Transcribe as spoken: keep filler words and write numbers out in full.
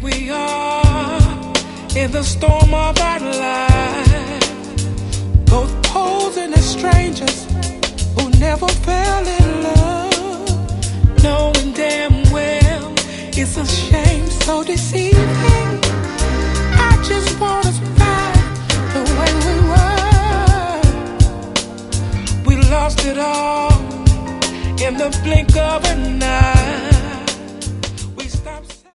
we are in the storm of our life, both posing as strangers who never fell in love, knowing damn well it's a shame so deceiving. I just want us back the way we were. We lost it all in the blink of an eye.